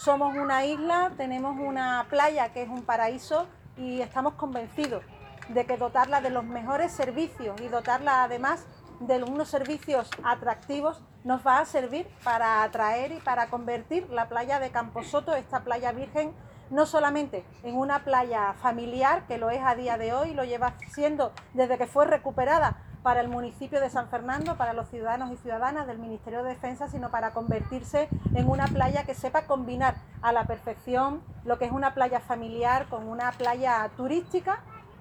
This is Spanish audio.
Somos una isla, tenemos una playa que es un paraíso y estamos convencidos de que dotarla de los mejores servicios y dotarla además de unos servicios atractivos nos va a servir para atraer y para convertir la playa de Camposoto, esta playa virgen, no solamente en una playa familiar, que lo es a día de hoy, lo lleva siendo desde que fue recuperada para el municipio de San Fernando, para los ciudadanos y ciudadanas del Ministerio de Defensa, sino para convertirse en una playa que sepa combinar a la perfección lo que es una playa familiar con una playa turística